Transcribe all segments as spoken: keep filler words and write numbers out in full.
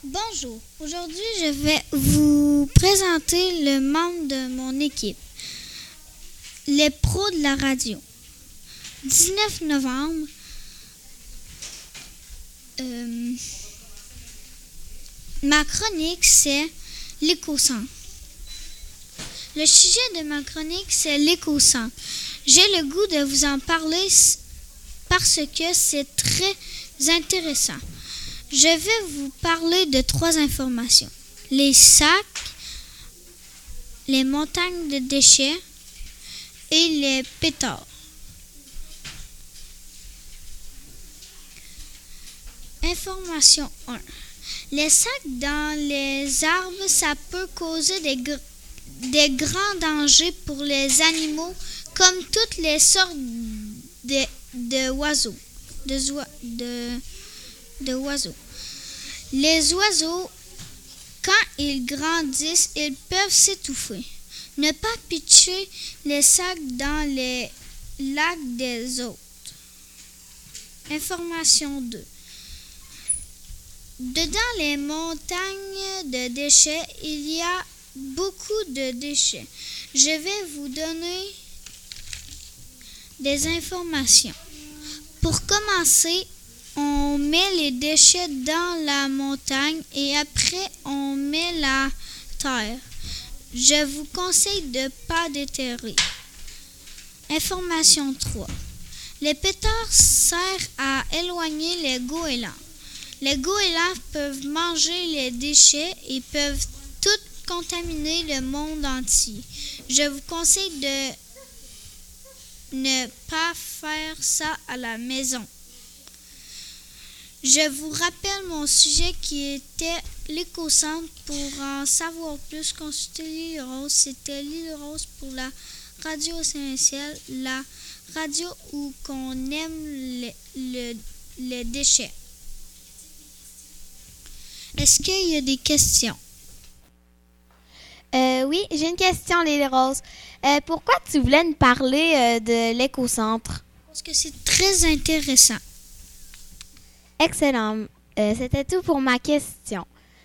Bonjour, aujourd'hui je vais vous présenter le membre de mon équipe, les pros de la radio. dix-neuf novembre, euh, ma chronique c'est l'éco-centre. Le sujet de ma chronique c'est l'éco-centre. J'ai le goût de vous en parler parce que c'est très intéressant. Je vais vous parler de trois informations. Les sacs, les montagnes de déchets et les pétards. Information un. Les sacs dans les arbres, ça peut causer des, gr- des grands dangers pour les animaux comme toutes les sortes de, de oiseaux. De, de, de oiseaux. Les oiseaux, quand ils grandissent, ils peuvent s'étouffer. Ne pas pitcher les sacs dans les lacs des autres. Information deux. Dedans les montagnes de déchets, il y a beaucoup de déchets. Je vais vous donner des informations. Pour commencer, on met les déchets dans la montagne et après on met la terre. Je vous conseille de ne pas déterrer. Information trois. Les pétards servent à éloigner les goélands. Les goélands peuvent manger les déchets et peuvent tout contaminer le monde entier. Je vous conseille de ne pas faire ça à la maison. Je vous rappelle mon sujet qui était l'éco-centre. Pour en savoir plus, consultez l'île Rose. C'était l'île Rose pour la radio Saint-Ciel, la radio où qu'on aime les le, le déchets. Est-ce qu'il y a des questions? Euh, oui, j'ai une question, Lily Rose. Euh, pourquoi tu voulais nous parler euh, de l'éco-centre? Parce que c'est très intéressant. Excellent. Euh, c'était tout pour ma question.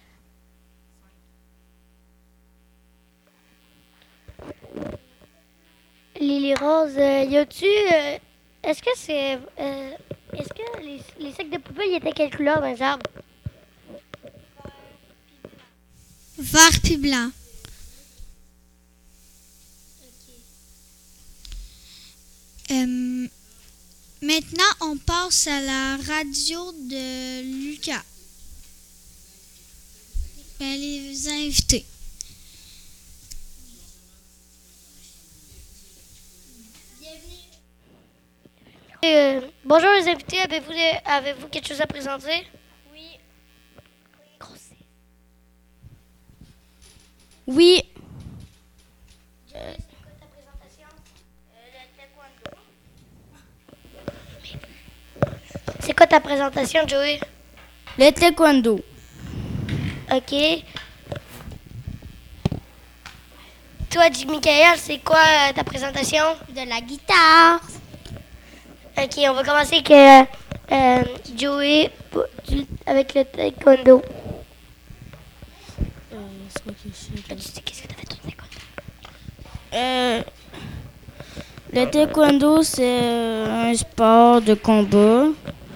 Lily Rose, euh, y a-tu... Euh, est-ce que c'est... Euh, est-ce que les, les sacs de poubelle, ils étaient quelle couleur dans les arbres? Vert puis blanc. Euh, maintenant, on passe à la radio de Lucas. Ben, les invités. Euh, bonjour les invités, avez-vous, des- avez-vous quelque chose à présenter? Oui. Oui. Euh, c'est quoi ta présentation? C'est quoi ta présentation, Joey? Le taekwondo. OK. Toi, Jimmy Michael, c'est quoi euh, ta présentation? De la guitare. OK, on va commencer avec euh, euh, Joey pour- du- avec le taekwondo. Tu sais qu'est-ce que t'as fait au taekwondo? Euh, le taekwondo, c'est un sport de combat.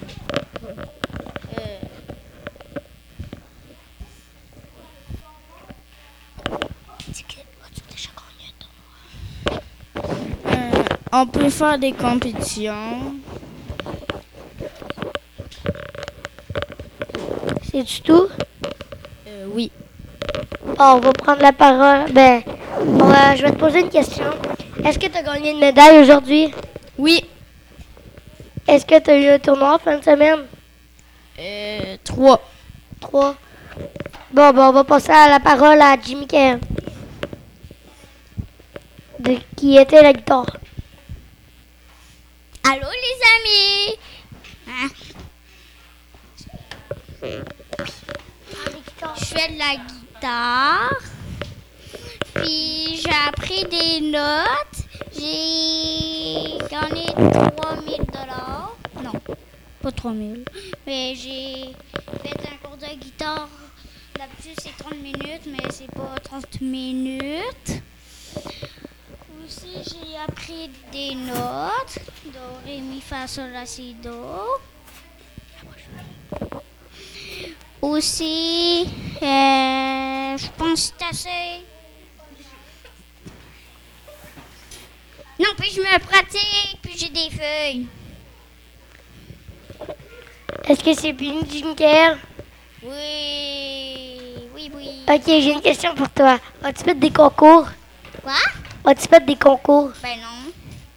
C'est que as-tu déjà gagné un tournoi? Euh, on peut faire des compétitions. C'est-tu tout? Euh, oui. Oh, on va prendre la parole. Ben, on va- je vais te poser une question. Est-ce que tu as gagné une médaille aujourd'hui? Oui. Est-ce que tu as eu un tournoi en fin de semaine? Euh, trois. Trois. Bon, ben, on va passer à la parole à Jimmy Kerr. De qui était la guitare. Allô, les amis? Hein? Je fais de la guitare. Puis j'ai appris des notes. J'ai gagné trois mille dollars. Non, pas trois mille. Mais j'ai fait un cours de guitare d'habitude, c'est trente minutes, mais c'est pas trente minutes. Aussi, j'ai appris des notes. Do, ré, mi, fa, sol, la, si, do. Aussi, euh, je pense que c'est assez. Non, puis je me pratique, puis j'ai des feuilles. Est-ce que c'est bien, Junker? Oui, oui, oui. Ok, j'ai une question pour toi. As-tu fait des concours? Quoi? As-tu fait des concours? Ben non.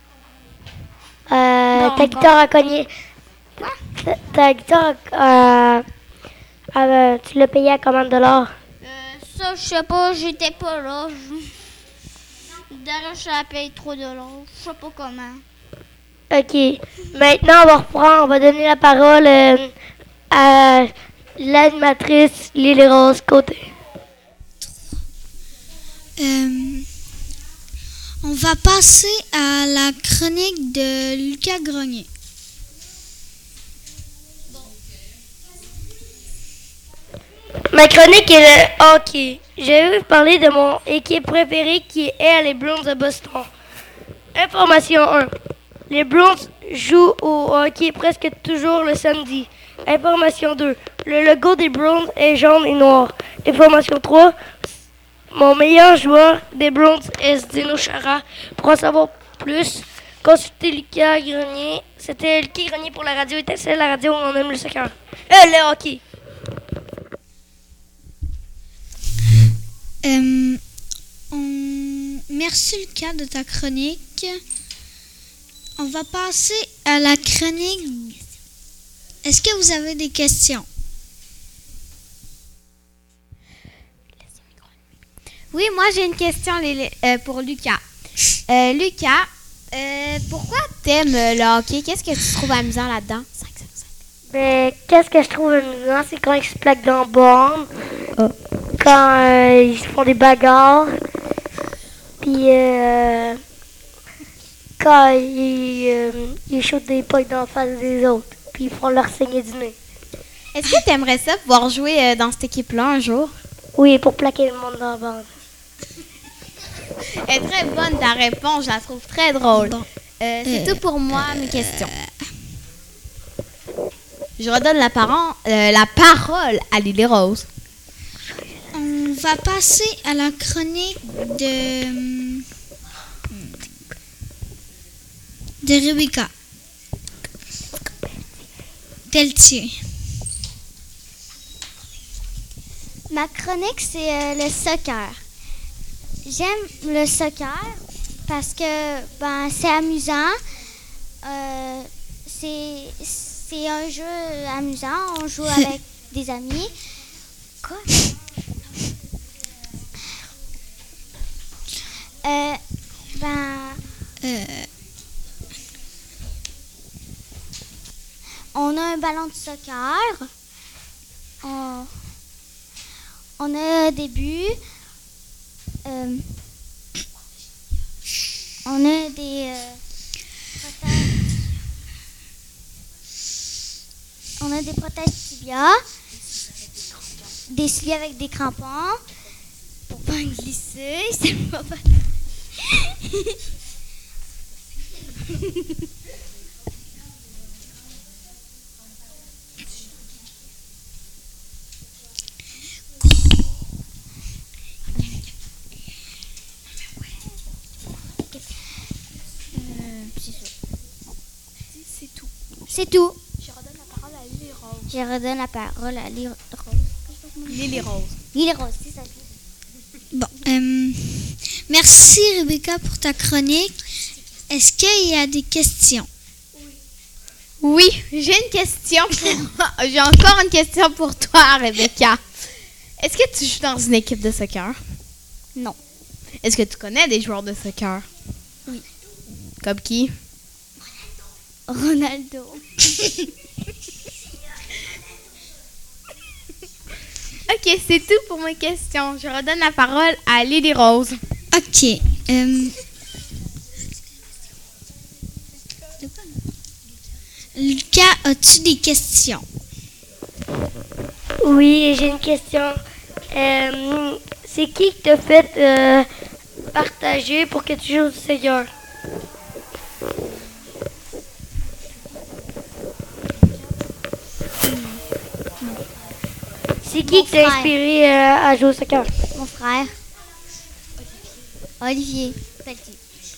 Euh, Non, ta encore. guitare a cogné. Quoi? Ta, ta guitare, euh, euh, tu l'as payé à combien de dollars? Euh, ça, je sais pas, j'étais pas là. Je- D'ailleurs, je la paye trois dollars. Je sais pas comment. Ok. Maintenant, on va reprendre. On va donner la parole euh, à l'animatrice Lily Rose Côté. Euh, on va passer à la chronique de Lucas Grenier. Ma chronique est le hockey. Je vais vous parler de mon équipe préférée qui est les Bruins de Boston. Information un. Les Bruins jouent au hockey presque toujours le samedi. Information deux. Le logo des Bruins est jaune et noir. Information trois. Mon meilleur joueur des Bruins est Zdeno Chara. Pour en savoir plus, consultez Lucas Grenier. C'était Lucas Grenier pour la radio Étincelle, la radio où on aime le soccer. Euh, le hockey. Euh, on- Merci Lucas de ta chronique. On va passer à la chronique. Est-ce que vous avez des questions? Oui, moi j'ai une question Lily- euh, pour Lucas. Euh, Lucas, euh, pourquoi t'aimes euh, le hockey? Qu'est-ce que tu trouves amusant là-dedans? cinq, cinq, cinq. Ben, qu'est-ce que je trouve amusant, c'est quand ils se plaquent dans le borne, quand euh, ils se font des bagarres, puis euh, quand ils, euh, ils shootent des points dans la face des autres, puis ils font leur saigner du nez. Est-ce que t'aimerais ça pouvoir jouer euh, dans cette équipe-là un jour? Oui, pour plaquer le monde dans la bande. Elle est très bonne ta réponse, je la trouve très drôle. Bon. Euh, c'est Euh, tout pour moi, mes questions. Je redonne la, parent- euh, la parole à Lily Rose. On va passer à la chronique de de Rebecca Pelletier. Ma chronique, c'est euh, le soccer. J'aime le soccer parce que ben, c'est amusant. Euh, c'est, c'est un jeu amusant. On joue avec des amis. Quoi? Euh, ben, Euh, on a un ballon de soccer. On, on a des buts. Euh, on a des euh, protèges. On a des protèges tibia. Des souliers avec des crampons. Pour pas glisser. C'est pas pas- C'est tout. Je redonne la parole à Lily Rose. Je redonne la parole à Lily Rose. Lily Rose. Lily Rose, c'est ça. bon, euh, merci Rebecca pour ta chronique. Est-ce qu'il y a des questions? Oui, j'ai une question pour... j'ai encore une question pour toi, Rebecca. Est-ce que tu joues dans une équipe de soccer? Non. Est-ce que tu connais des joueurs de soccer? Oui. Comme qui? Ronaldo. Ok, c'est tout pour mes questions. Je redonne la parole à Lily Rose. Ok. euh, Lucas, as-tu des questions? Oui, j'ai une question. Euh, c'est qui qui t'a fait euh, partager pour que tu joues au soccer? C'est qui Mon qui t'a frère. inspiré euh, à jouer au soccer? Mon frère. Olivier. Petit.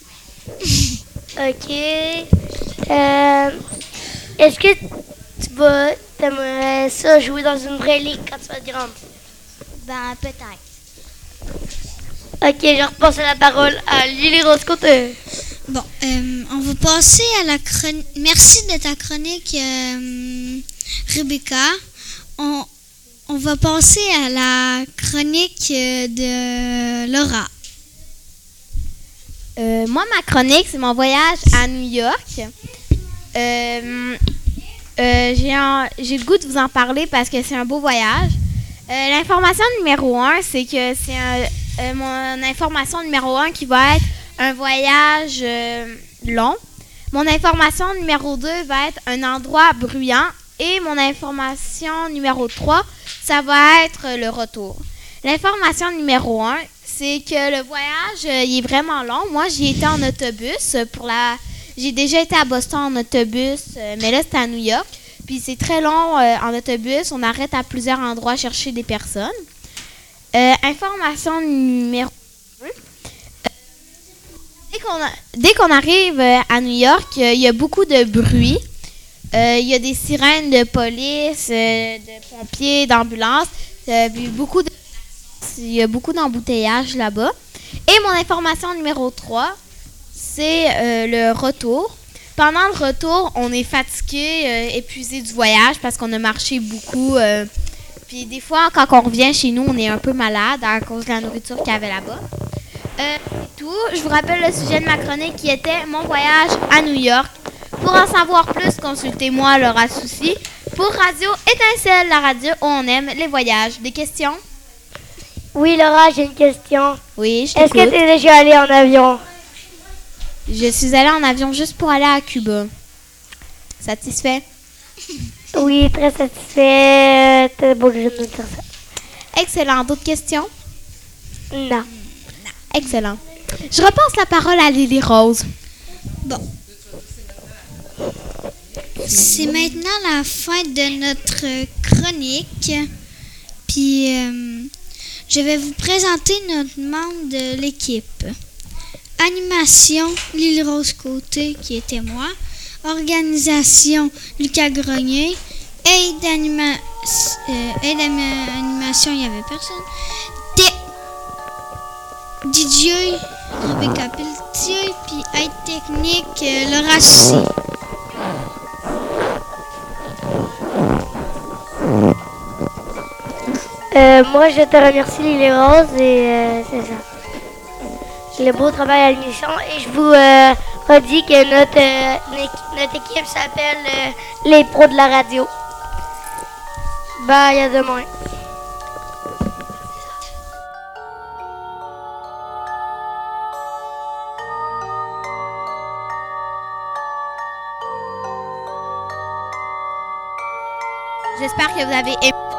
Ok. Euh, est-ce que tu vas, t'aimerais ça jouer dans une vraie ligue quand tu vas être grande? Ben, peut-être. Ok, je repasse la parole à Lily Rose-Côté. Bon, euh, on va passer à la chronique. Merci de ta chronique, euh, Rebecca. On, on va passer à la chronique euh, de Laura. Euh, moi, ma chronique, c'est mon voyage à New York. Euh, euh, j'ai, un- j'ai le goût de vous en parler parce que c'est un beau voyage. Euh, l'information numéro un, c'est que c'est un- euh, mon information numéro un qui va être un voyage euh, long. Mon information numéro deux va être un endroit bruyant. Et mon information numéro trois, ça va être le retour. L'information numéro un, c'est que le voyage, euh, il est vraiment long. Moi, j'y étais en autobus pour la. J'ai déjà été à Boston en autobus, euh, mais là, c'était à New York. Puis c'est très long euh, en autobus. On arrête à plusieurs endroits chercher des personnes. Euh, information numéro deux. euh, dès qu'on a- dès qu'on arrive euh, à New York, euh, il y a beaucoup de bruit. Euh, Il y a des sirènes de police, euh, de pompiers, d'ambulances. Euh, puis beaucoup de Il y a beaucoup d'embouteillages là-bas. Et mon information numéro trois, c'est euh, le retour. Pendant le retour, on est fatigué, euh, épuisé du voyage parce qu'on a marché beaucoup. euh, puis des fois, quand on revient chez nous, on est un peu malade à cause de la nourriture qu'il y avait là-bas. Euh, c'est tout. Je vous rappelle le sujet de ma chronique qui était mon voyage à New York. Pour en savoir plus, consultez-moi Laura Soucy pour Radio Étincelle, la radio où on aime les voyages. Des questions? Oui, Laura, j'ai une question. Oui, je Est-ce que t'écoute. tu es déjà allée en avion? Je suis allée en avion juste pour aller à Cuba. Satisfait? Oui, très satisfait. T'es beau que je me dire ça. Excellent. D'autres questions? Non. Excellent. Je repasse la parole à Lily Rose. Bon. C'est maintenant la fin de notre chronique. Puis, euh, je vais vous présenter notre membre de l'équipe. Animation, Lily Rose Côté, qui était moi. Organisation, Lucas Grenier. Aide, anima- euh, aide à animation, il n'y avait personne. Té- D J, Rebecca Pelletier. Puis aide technique, euh, Laura Soucy. Euh, moi, je te remercie, Lily Rose, et euh, c'est ça. Le beau travail à l'émission. Et je vous euh, redis que notre, euh, équi- notre équipe s'appelle euh, les pros de la radio. Bye, à demain. J'espère que vous avez aimé